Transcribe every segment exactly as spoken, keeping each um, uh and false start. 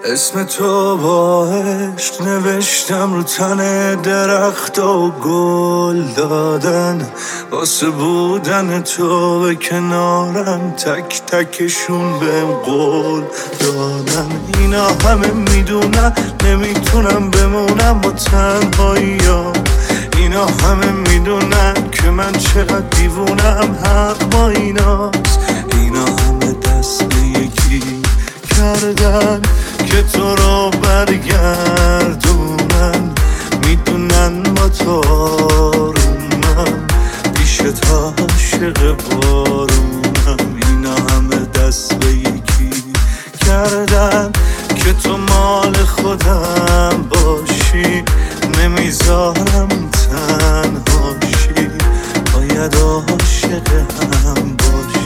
اسم تو با عشق نوشتم رو تن درخت و گل دادن، واسه بودن تو به کنارم تک تکشون بهم قول دادن. اینا همه میدونن نمیتونم بمونم با تنهایی‌ها، اینا همه میدونن که من چقدر دیوونم، حق با ایناست. اینا همه دست به یکی کردن که تو رو برگردونن، میدونن با تو آرومم، پیشت عاشق بارونم. اینا همه دست به یکی کردن که تو مال خودم باشی، نمیذارم تنهاشی، باید عاشق هم باشی.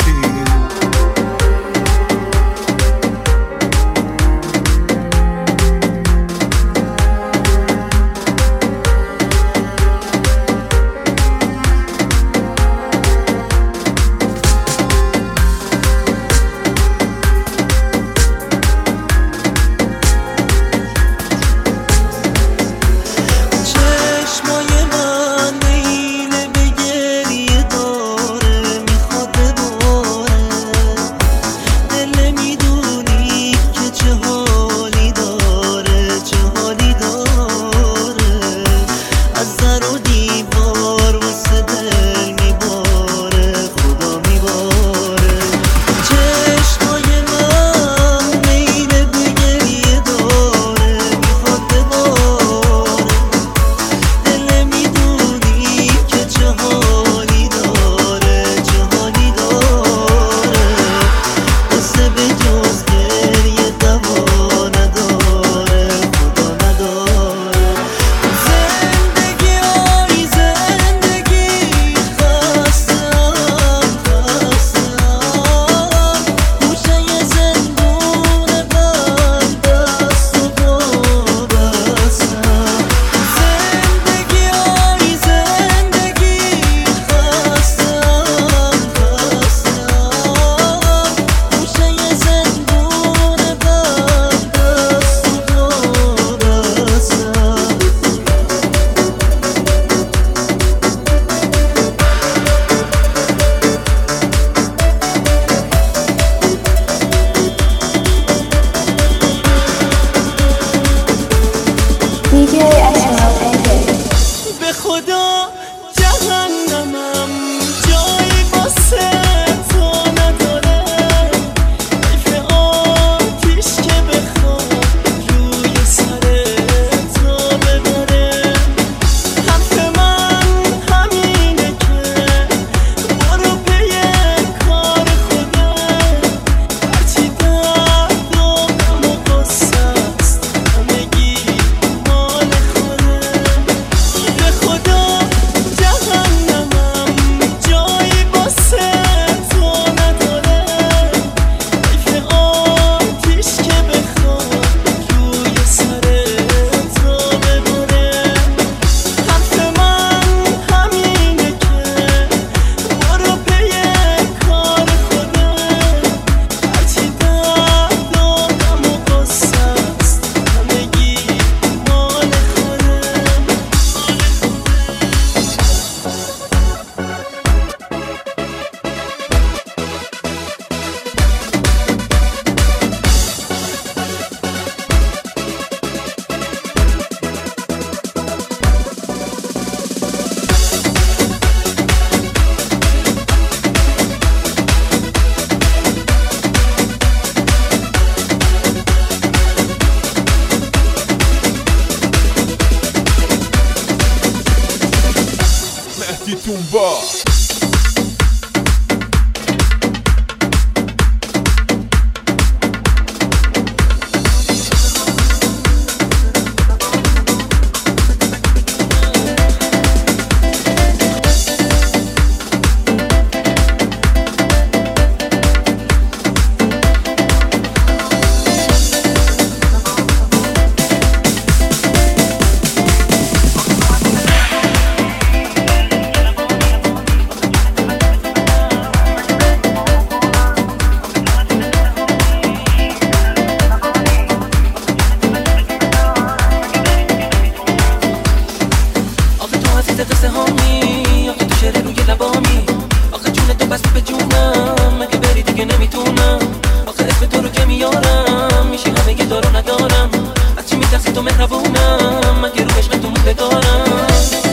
تو مهربونم، مگه رو عشق تو مونده دارم.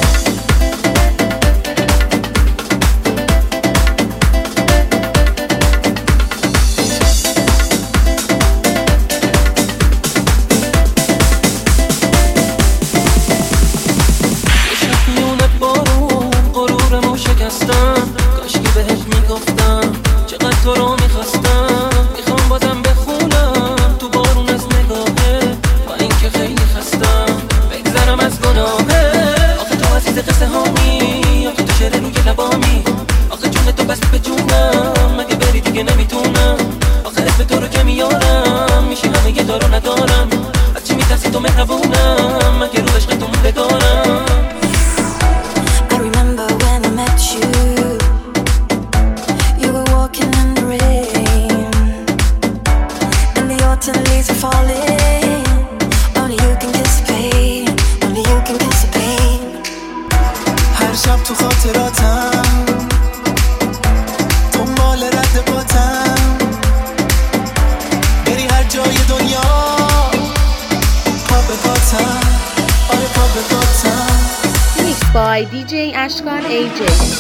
کاشکی بهت میگفتم چقدر تو رو میخواستم، میخوام بازم بخونم تو بارون از نگاهه، با اینکه خیلی خستم بگذرم از گناهه. آخه تو عزیز قصه هامی، آخه تو شعر روی لبامی، آخه جون تو بست به جونم، مگه بری دیگه نمیتونم. آخه اسم تو رو که میارم میشه همه یه دارو ندارم. از چی میترسی تو مهربونم، مگه رو عشق تو مونده دارم. هر شب تو خاطراتم دنبال رد باتم، بری هر جای دنیا پا به پاتم، آره پا به پاتم. Mixed by دی جی اشکان ای جی.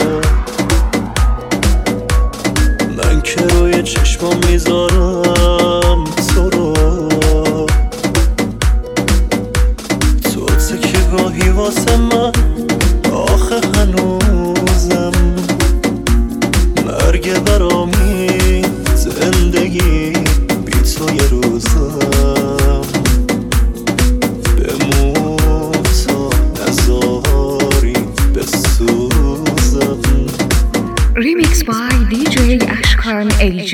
چشمام میذارم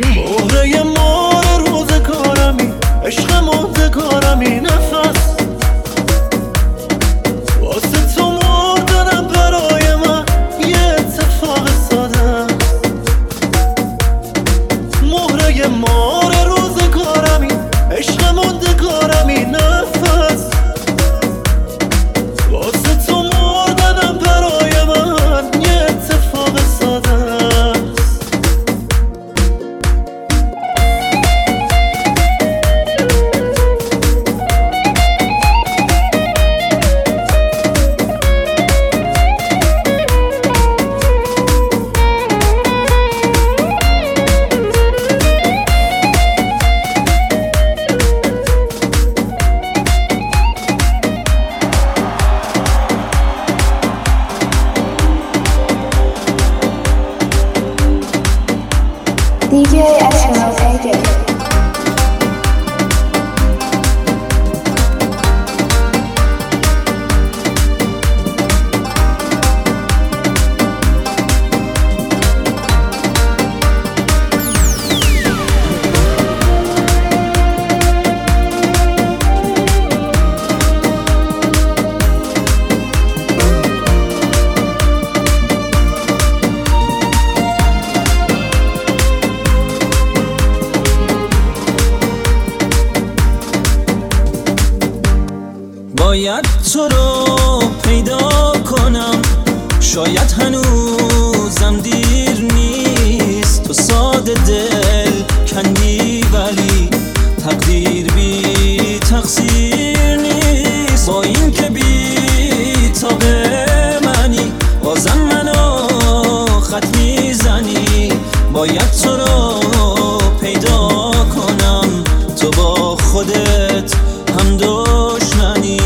مهره مار روزگارمی، عشق موزگارمی، نفس واسه تو مردنم برای من یه اتفاق ساده. مهره مار روزگارمی، عشق موندگارمی، نفس واسه تو مردنم برای من یه اتفاق ساده. دی جی اشکان ای جی. باید تو رو پیدا کنم، شاید هنوزم دیر نیست. تو ساده دل کندی ولی تقدیر بی تقصیر نیست. با این که بی تاب منی بازم منو خط میزنی. باید تو رو پیدا کنم، تو با خودت هم دشمنی.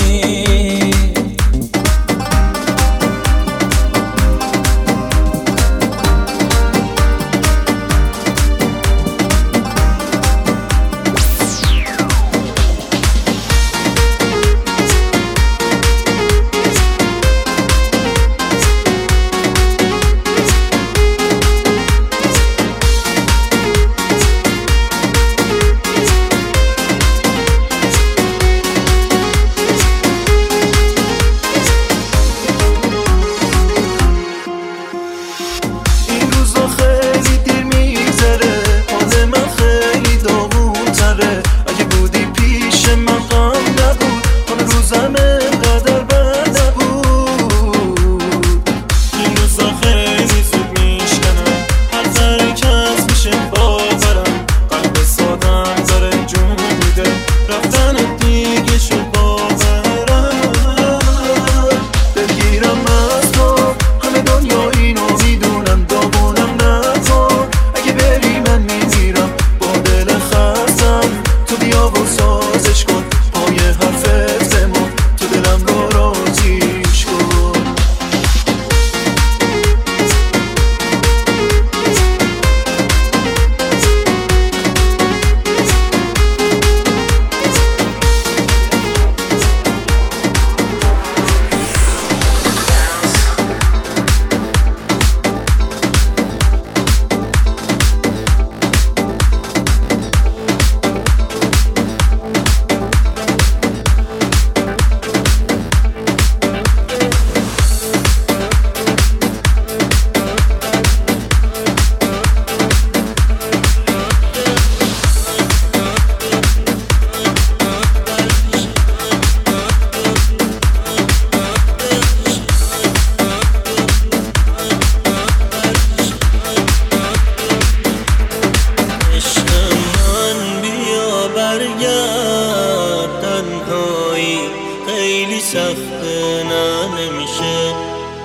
سخته نه نمیشه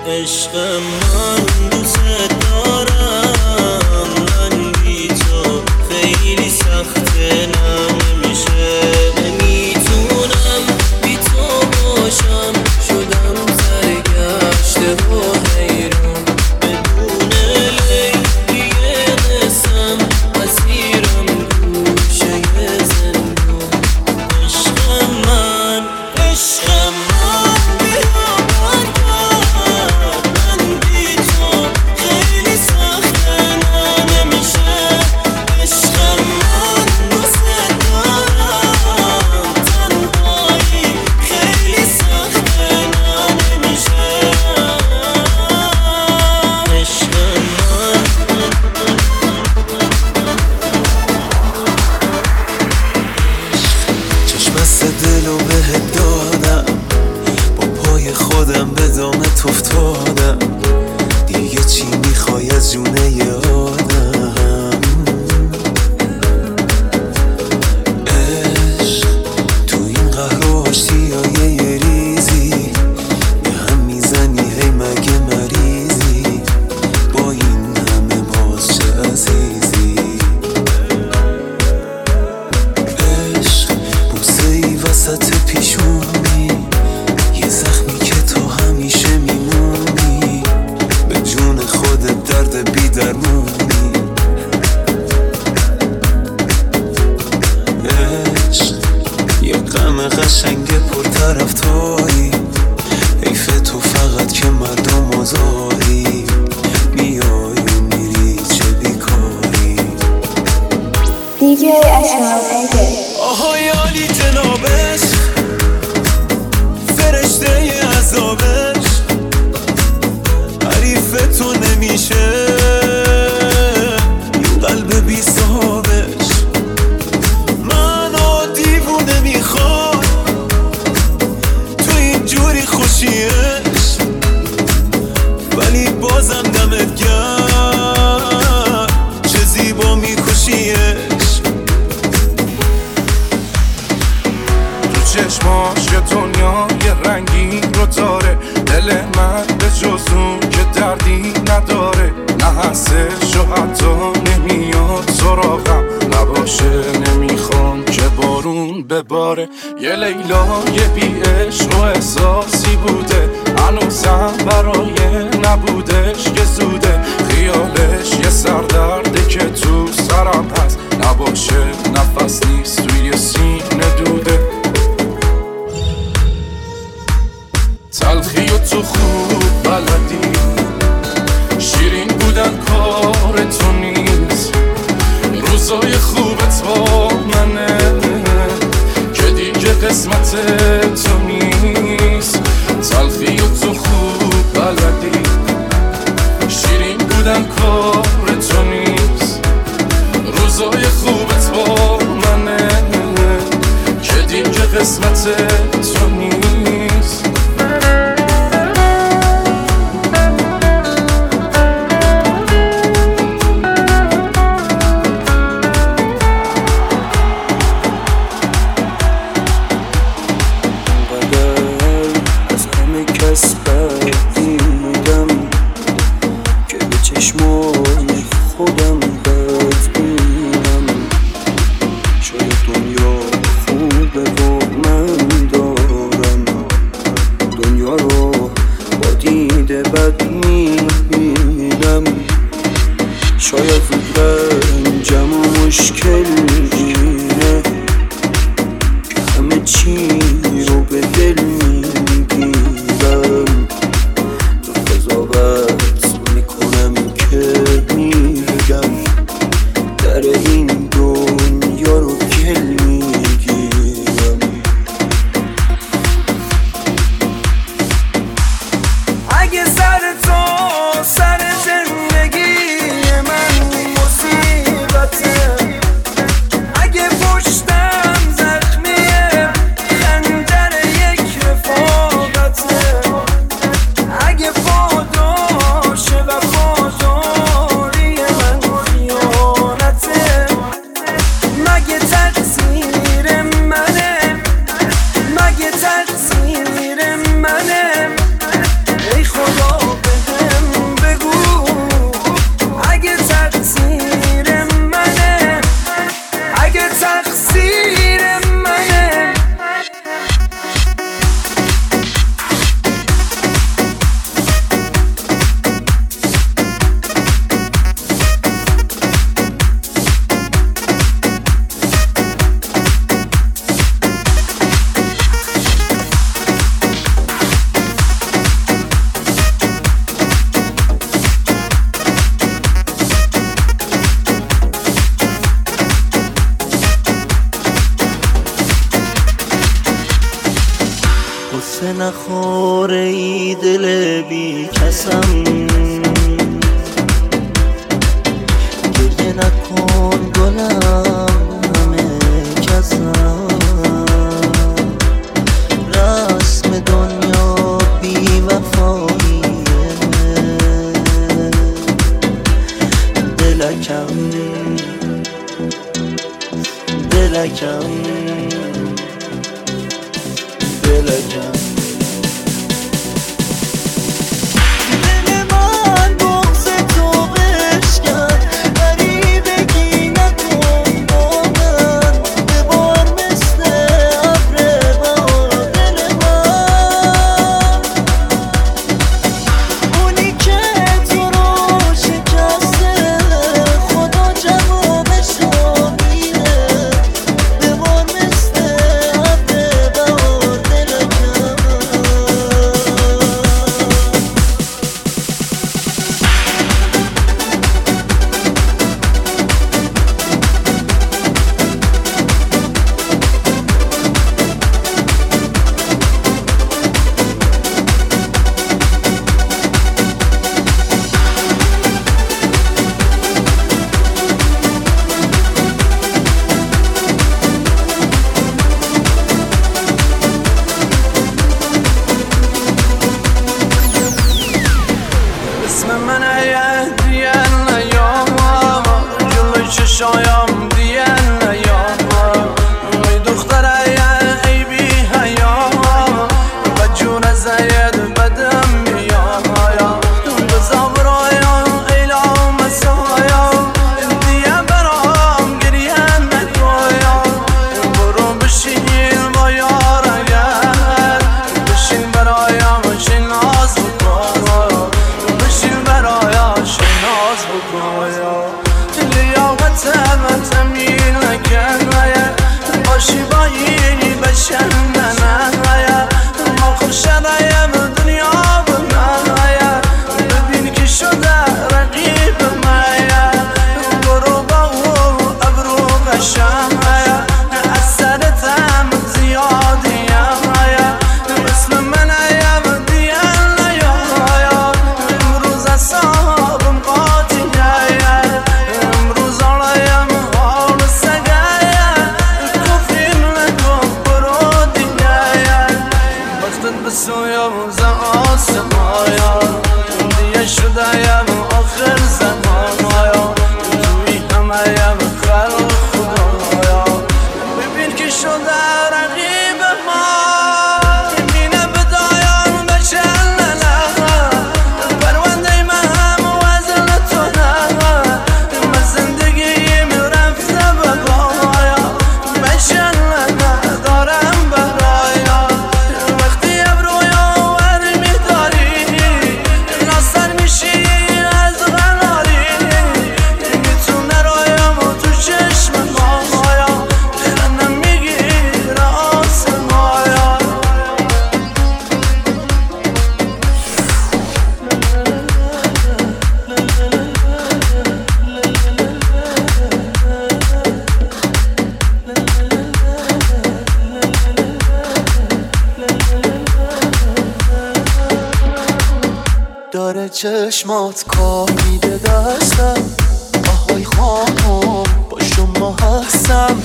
عشقم من دوست دارم من بی تو خیلی سخته نه نمیشه نمیتونم بی تو باشم شدم سرگشته و حیران بدون لیلی قسم اسیرم گوشه زندون عشقم من عشقم من بیا برگرد من بی تو قشنگ پر طرف تویی، حیف تو فقط که مردم آزاری، میای و میری چه بیکاری. دیجی اشرف ایجی. آهای عالی جنابش، فرشته عذابش، حریف تو نمیشه قلب بی صاحبش. منو دیوونه میخواد تو اینجوری خوشیش، ولی بازم دمت گرم چه زیبا میکشیش. تو چشماش یه دنیا یه رنگی رو داره، دل من به جز اون که دردی نداره. نه هستش و حتی نمیاد سراغم، نباشه نمیخوام که بارون بباره. یه لیلای بی عشق و احساسی بوده، هنوزم برای نبودش که زوده. خیالش یه سردرده که تو سرم هست، نباشه نفس نیست توی سینه دوده. تلخی و تو خوب بلدی، شیرین بودن کار تو نیست. روزای خوبت با منه که دیگه قسمت تو نیست. تلخی و تو خوب بلدی، شیرین بودن کار تو نیست. روزای خوبت با منه که دیگه قسمت تو نیست. نخوره ای دل بی کسم، گریه نکن گلم همه کسم. رسم دنیا بی وفاییه، دلکم دلکم دلکم. Oh برایم دیل نیام می دختره ای بی حیا و جون زید بدم میایا بزا برایم ایلا مسایا دیگه برام گریه نکایا برو بشین با یار اگر بشین برایم شین ناز بکایا بشین برایم شین ناز بکایا لیاقتم تمیل نکنه باشی با اینی بشن ننه ما خوشنایم دنیا به من ببین که شده رقیب من برو با او ابرو قشنگ از سرتم زیادیم مثل منیم دیل نیا امروز اصابم قاطی امروز آرایم حال سگه کفیم نکن برو دیگه وقتت بسویم زمان سمایا دیگه شدهیم آخر زمانایا توی همهیم خلق خدایا ببین که شده رقیب ما اینه بدایم بشن نه پرونده من هم وزن تو نه من زندگیم رفته بگایا بشن نه دارم برایا وقتی ابرویا ور میداری ناصر میشی از غناری میتونه رایم تو چشم مایا خنم میگیره آسمایا داره چشمات کار میده دستم آهای خانم با شما هستم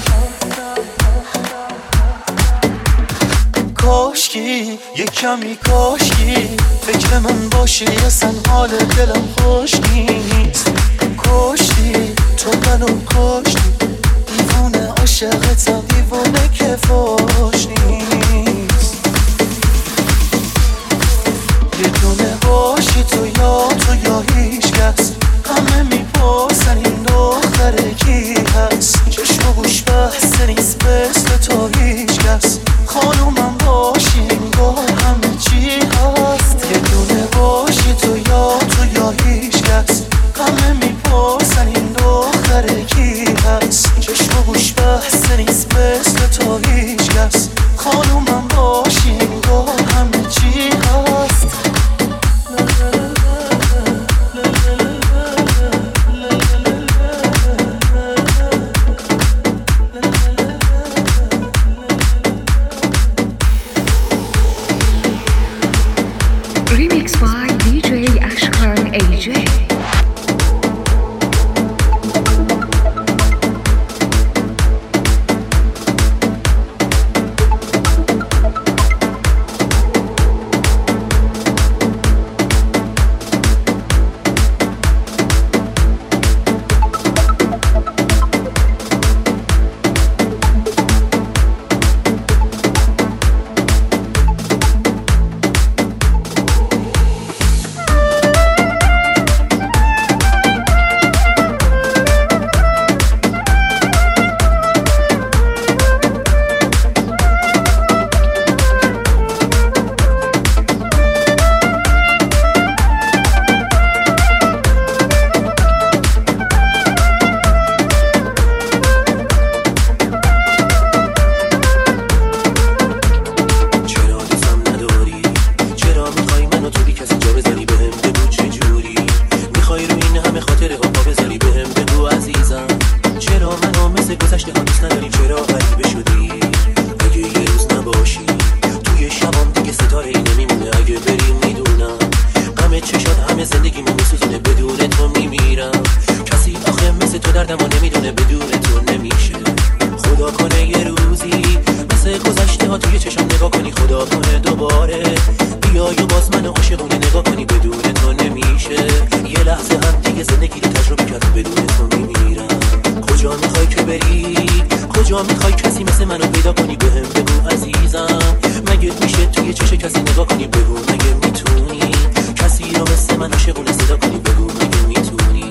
کاشکی یه کمی کاشکی فکر من باشی اصلا حال دلم خوش نیست کاشتی تو منو کاشتی دیوونه عاشقتم دیوونه که فاش نیست یه دونه باشی تو یا تو یا هیچ کس همه میپرسن این دختره کی هست چشم و گوش بحث نیست مثل تو هیچ کس خانومم باشی انگار همه چی هست یه دونه باشی تو یا تو یا هیچ کس همه میپرسن این دختره کی هست چشم و گوش بحث نیست مثل تو هیچ کس خانومم باشی انگار همه چی هست Remix by دی جی Ashkan ای جی. یه لحظه هم دیگه زندگی رو تجربه کردم بدون تو میمیرم کجا میخوای بری؟ کجا میخوای کسی مثل منو پیدا کنی؟ بهم بگو عزیزم، مگه میشه توی چش کسی نگاه کنی؟ بگو مگه میتونی کسی رو مثل من عاشقونه صدا کنی؟ بگو مگه میتونی؟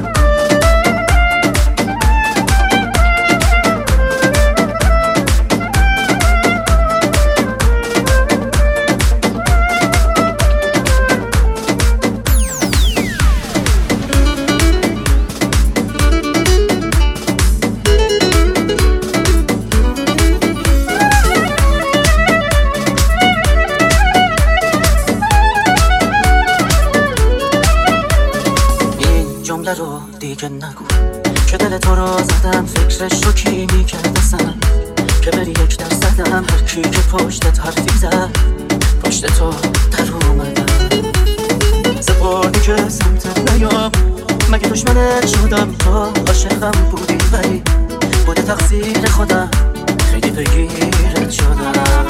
رو دیگه نگو که دل تو رو زدم، فکرش رو کی میکردستم که بری یک درصدم، هر کی که پشتت حرفی زد پشت تو در اومدم، سپردی که سمتت نیام، مگه دشمنت شدم؟ تو عاشقم بودی ولی بوده تقصیر خودم، خیلی پیگیرت شدم.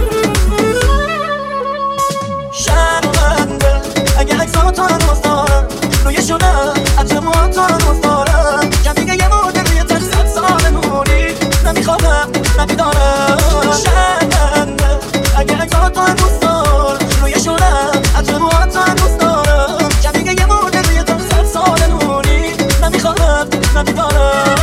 شرمنده اگه عکساتو هنوز دارم روی شدم، عجماتو هنوز دارم، کم دیگه یه مورده روی تش صد سال موری نمیخوادم نمیدارم. شرمنده اگه عکساتو هنوز دارم روی شدم، عجماتو هنوز دارم، کم دیگه یه مورده روی تش صد سال موری نمیخوادم نمیدارم.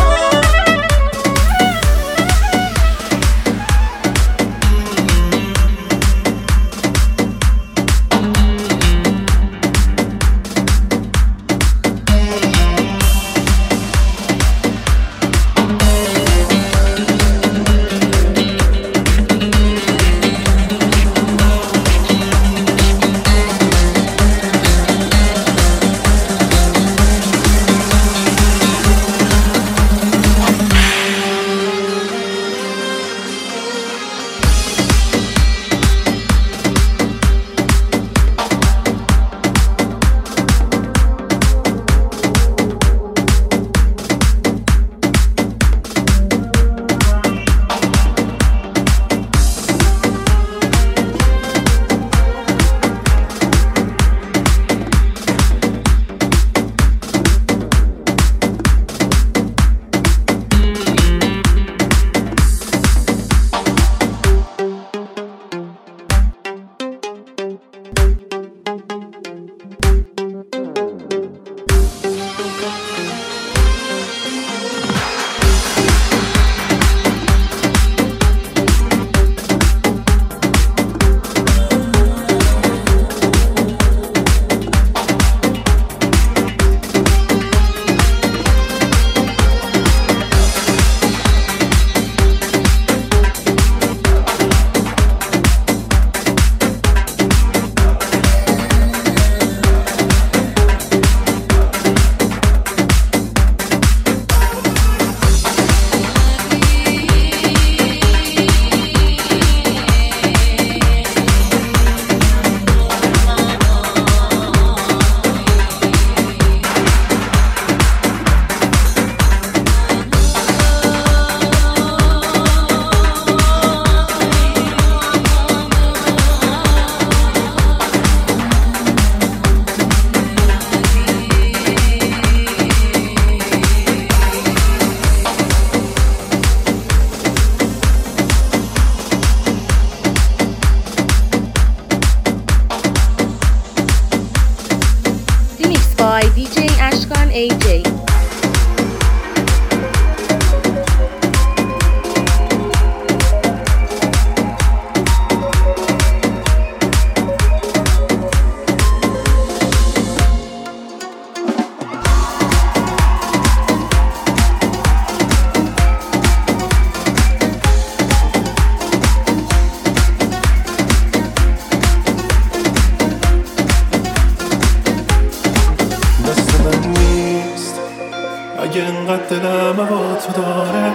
دلم با تو داره،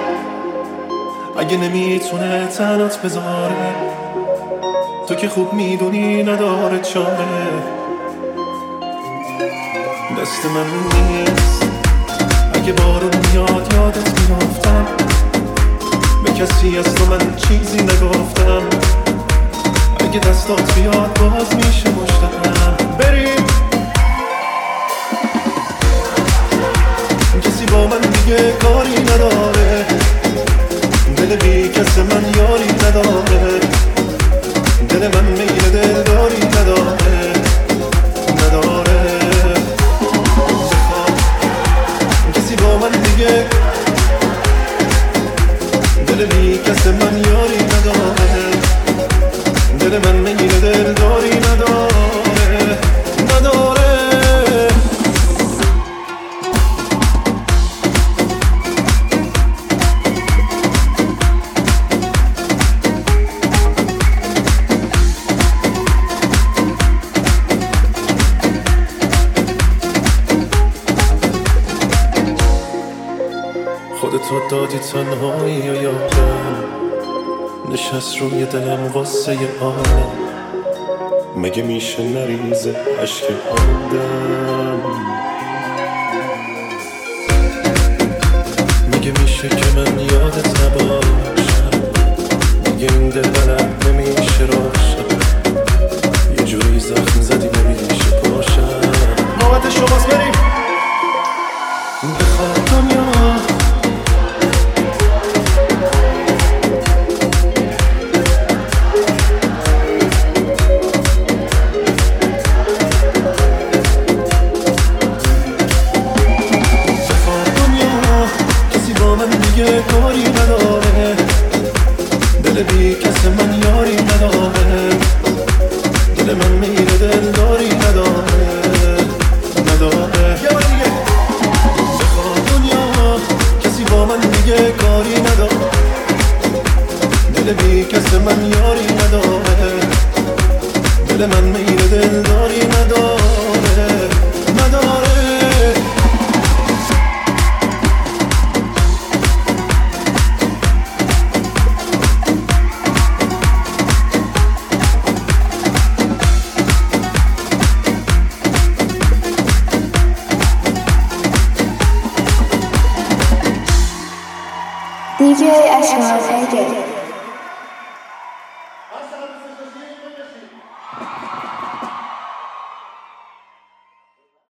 اگه نمیتونه تنات بذاره، تو که خوب میدونی نداره چاره. دست من نیست اگه بارون میاد یادت میافتم، به کسی از تو من چیزی نگفتم، اگه دستات بیاد باز میشه مشتاقم بریم. کسی با من دیگه کاری نداره، بی کس من یاری نداره، دل من میگیره دل داری نداره نداره. خودتو دادی تنهایی و یادم نشست روی دلم غصه آدم، مگه میشه نریزه عشق آدم؟ مگه میشه که من یادت نباشم؟ مگه این دل بلد نمیشه روشم؟ یه جوری زخم زدی نمیشه پاشم. نوبت شماست بریم بخواه دنیا، کاری نداره، دل بی کس من یاری نداره، دل من میره دل داری نداره نداره. یه بار دیگه بخواه دنیا کسی با من دیگه کاری نداره، دل بی کس من یاری نداره، دل من میره دل داری نداره نداره. دی جی Ashraf